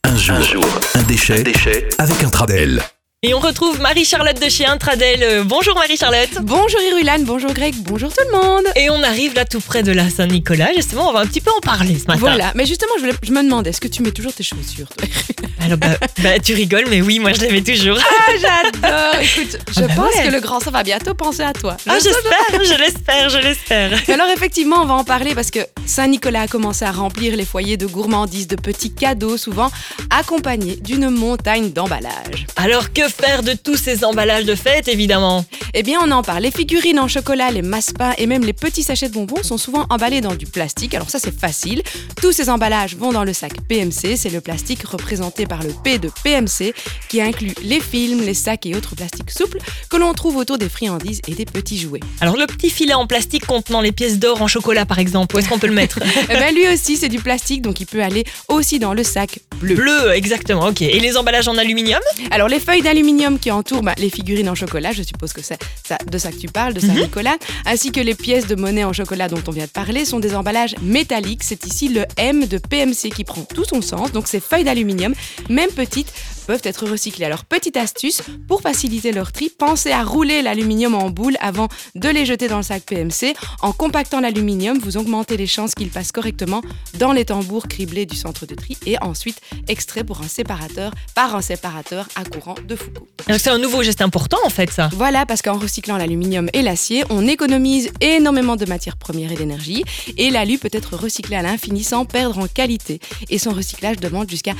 Un jour, un déchet avec Intradel. Et on retrouve Marie-Charlotte de chez Intradel. Bonjour Marie-Charlotte. Bonjour Irulan, bonjour Greg, bonjour tout le monde. Et on arrive là tout près de la Saint-Nicolas. Justement, on va un petit peu en parler ce matin. Voilà, mais justement, je me demandais, est-ce que tu mets toujours tes chaussures toi? Alors tu rigoles, mais oui, moi je les mets toujours. Ah, j'adore. Écoute, je pense ouais. que le grand ça va bientôt penser à toi. Ah, je l'espère. Mais alors effectivement, on va en parler parce que Saint-Nicolas a commencé à remplir les foyers de gourmandises, de petits cadeaux, souvent accompagnés d'une montagne d'emballages. Alors que faire de tous ces emballages de fête, évidemment? Eh bien, on en parle. Les figurines en chocolat, les massepains et même les petits sachets de bonbons sont souvent emballés dans du plastique. Alors ça, c'est facile. Tous ces emballages vont dans le sac PMC. C'est le plastique représenté par le P de PMC qui inclut les films, les sacs et autres plastiques souples que l'on trouve autour des friandises et des petits jouets. Alors le petit filet en plastique contenant les pièces d'or en chocolat, par exemple, où est-ce qu'on peut le mettre? Eh bien, lui aussi, c'est du plastique, donc il peut aller aussi dans le sac bleu. Bleu, exactement, ok. Et les emballages en aluminium? Alors, les feuilles d'aluminium qui entourent les figurines en chocolat, je suppose que c'est de ça que tu parles, de Saint-Nicolas, ainsi que les pièces de monnaie en chocolat dont on vient de parler, sont des emballages métalliques. C'est ici le M de PMC qui prend tout son sens. Donc, ces feuilles d'aluminium, même petites, peuvent être recyclées. Alors, petite astuce, pour faciliter leur tri, pensez à rouler l'aluminium en boule avant de les jeter dans le sac PMC. En compactant l'aluminium, vous augmentez les chances qu'il passe correctement dans les tambours criblés du centre de tri et ensuite extrait par un séparateur à courant de Foucault. Alors, c'est un nouveau geste important en fait, ça. Voilà, parce qu'en recyclant l'aluminium et l'acier, on économise énormément de matières premières et d'énergie et l'alu peut être recyclé à l'infini sans perdre en qualité. Et son recyclage demande jusqu'à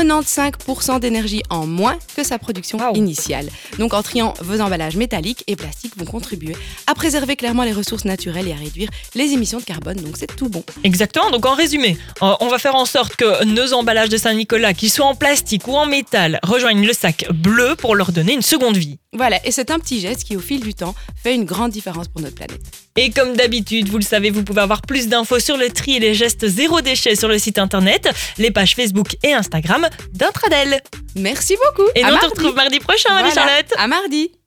95% d'énergie en moins que sa production initiale. Donc en triant vos emballages métalliques et plastiques vont contribuer à préserver clairement les ressources naturelles et à réduire les émissions de carbone, donc c'est tout bon. Exactement, donc en résumé, on va faire en sorte que nos emballages de Saint-Nicolas, qu'ils soient en plastique ou en métal, rejoignent le sac bleu pour leur donner une seconde vie. Voilà, et c'est un petit geste qui au fil du temps fait une grande différence pour notre planète. Et comme d'habitude, vous le savez, vous pouvez avoir plus d'infos sur le tri et les gestes zéro déchet sur le site internet, les pages Facebook et Instagram d'Intradel. Merci beaucoup. Et nous on te retrouve mardi prochain, Marie-Charlotte. À mardi.